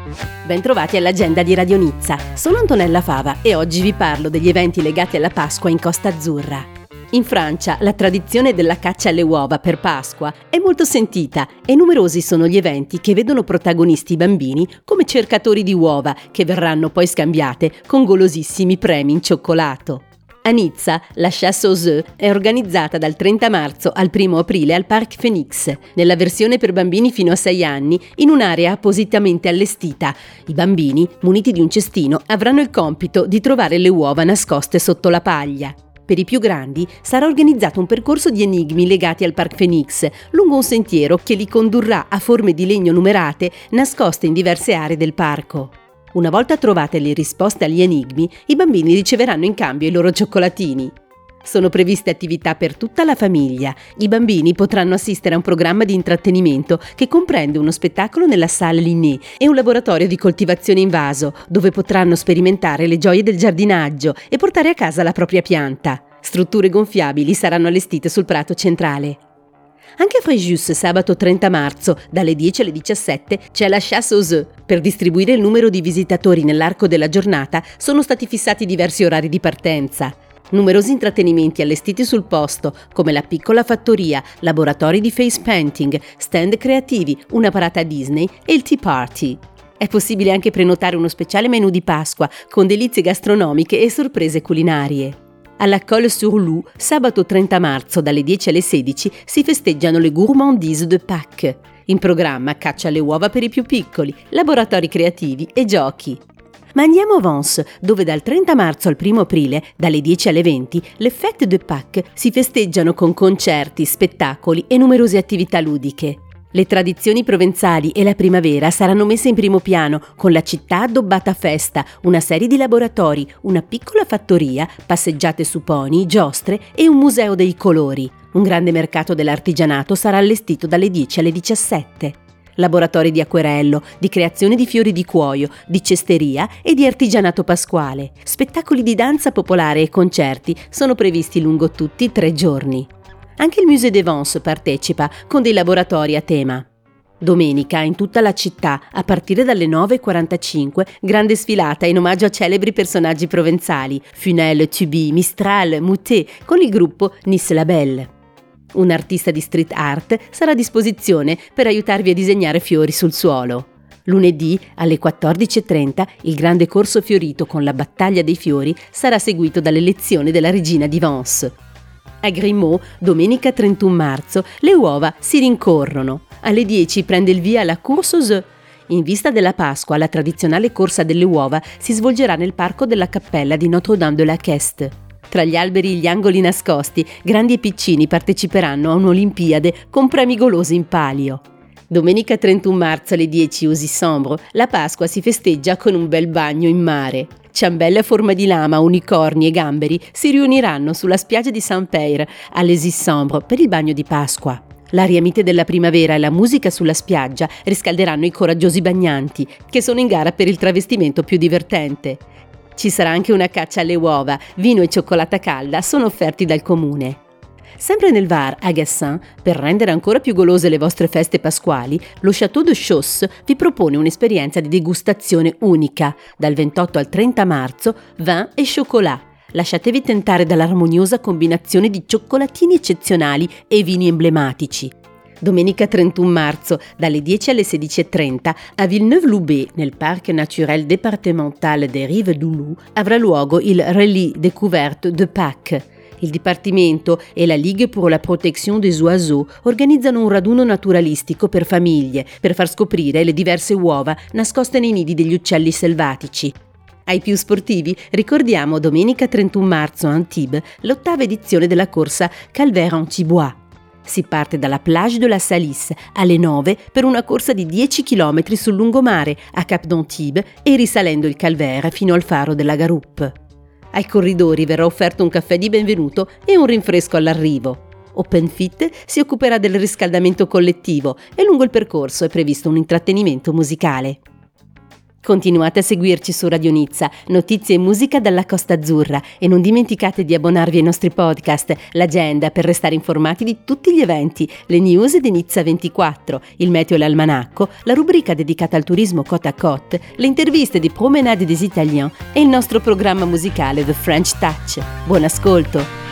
Bentrovati all'agenda di Radio Nizza. Sono Antonella Fava e oggi vi parlo degli eventi legati alla Pasqua in Costa Azzurra. In Francia la tradizione della caccia alle uova per Pasqua è molto sentita e numerosi sono gli eventi che vedono protagonisti i bambini come cercatori di uova che verranno poi scambiate con golosissimi premi in cioccolato. A Nizza la Chasse aux œufs è organizzata dal 30 marzo al 1 aprile al Parc Phénix, nella versione per bambini fino a 6 anni, in un'area appositamente allestita. I bambini, muniti di un cestino, avranno il compito di trovare le uova nascoste sotto la paglia. Per i più grandi sarà organizzato un percorso di enigmi legati al Parc Phénix, lungo un sentiero che li condurrà a forme di legno numerate nascoste in diverse aree del parco. Una volta trovate le risposte agli enigmi, i bambini riceveranno in cambio i loro cioccolatini. Sono previste attività per tutta la famiglia. I bambini potranno assistere a un programma di intrattenimento che comprende uno spettacolo nella Salle Linné e un laboratorio di coltivazione in vaso, dove potranno sperimentare le gioie del giardinaggio e portare a casa la propria pianta. Strutture gonfiabili saranno allestite sul prato centrale. Anche a Fréjus, sabato 30 marzo, dalle 10 alle 17, c'è la Chasse aux œufs. Per distribuire il numero di visitatori nell'arco della giornata sono stati fissati diversi orari di partenza. Numerosi intrattenimenti allestiti sul posto, come la piccola fattoria, laboratori di face painting, stand creativi, una parata Disney e il tea party. È possibile anche prenotare uno speciale menù di Pasqua con delizie gastronomiche e sorprese culinarie. Alla Colle-sur-Loup, sabato 30 marzo dalle 10 alle 16 si festeggiano le Gourmandises de Pâques. In programma caccia alle uova per i più piccoli, laboratori creativi e giochi. Ma andiamo a Vence, dove dal 30 marzo al 1 aprile, dalle 10 alle 20, le Fêtes de Pâques si festeggiano con concerti, spettacoli e numerose attività ludiche. Le tradizioni provenzali e la primavera saranno messe in primo piano, con la città addobbata a festa, una serie di laboratori, una piccola fattoria, passeggiate su pony, giostre e un museo dei colori. Un grande mercato dell'artigianato sarà allestito dalle 10 alle 17. Laboratori di acquerello, di creazione di fiori di cuoio, di cesteria e di artigianato pasquale. Spettacoli di danza popolare e concerti sono previsti lungo tutti i 3 giorni. Anche il Musée de Vence partecipa con dei laboratori a tema. Domenica, in tutta la città, a partire dalle 9:45, grande sfilata in omaggio a celebri personaggi provenzali, Funel, Tubi, Mistral, Moutet, con il gruppo Nice la Belle. Un artista di street art sarà a disposizione per aiutarvi a disegnare fiori sul suolo. Lunedì, alle 14:30, il grande corso fiorito con la battaglia dei fiori sarà seguito dalle lezioni della regina di Vence. A Grimaud, domenica 31 marzo, le uova si rincorrono. Alle 10 prende il via la Course aux œufs. In vista della Pasqua, la tradizionale corsa delle uova si svolgerà nel parco della cappella di Notre-Dame de la Caisse. Tra gli alberi e gli angoli nascosti, grandi e piccini parteciperanno a un'Olimpiade con premi golosi in palio. Domenica 31 marzo alle 10 usi Sambre, la Pasqua si festeggia con un bel bagno in mare. Ciambelle a forma di lama, unicorni e gamberi si riuniranno sulla spiaggia di Saint-Père all'Es Sambre per il bagno di Pasqua. L'aria mite della primavera e la musica sulla spiaggia riscalderanno i coraggiosi bagnanti, che sono in gara per il travestimento più divertente. Ci sarà anche una caccia alle uova, vino e cioccolata calda sono offerti dal comune. Sempre nel Var, a Gassin, per rendere ancora più golose le vostre feste pasquali, lo Château de Chausse vi propone un'esperienza di degustazione unica. Dal 28 al 30 marzo, vin e chocolat. Lasciatevi tentare dall'armoniosa combinazione di cioccolatini eccezionali e vini emblematici. Domenica 31 marzo, dalle 10 alle 16:30, a Villeneuve-Loubet, nel Parc Naturel Départemental des Rives du Loup, avrà luogo il Rallye Découverte de Pâques. Il Dipartimento e la Ligue pour la Protection des Oiseaux organizzano un raduno naturalistico per famiglie, per far scoprire le diverse uova nascoste nei nidi degli uccelli selvatici. Ai più sportivi ricordiamo domenica 31 marzo a Antibes l'8ª edizione della corsa Calvaire-Antibois. Si parte dalla Plage de la Salisse alle 9 per una corsa di 10 km sul lungomare a Cap d'Antibes e risalendo il Calvaire fino al faro della Garoupe. Ai corridori verrà offerto un caffè di benvenuto e un rinfresco all'arrivo. Open Fit si occuperà del riscaldamento collettivo e lungo il percorso è previsto un intrattenimento musicale. Continuate a seguirci su Radio Nizza, notizie e musica dalla Costa Azzurra e non dimenticate di abbonarvi ai nostri podcast, l'agenda per restare informati di tutti gli eventi, le news di Nizza 24, il meteo e l'almanacco, la rubrica dedicata al turismo côte à côte, le interviste di Promenade des Italiens e il nostro programma musicale The French Touch. Buon ascolto!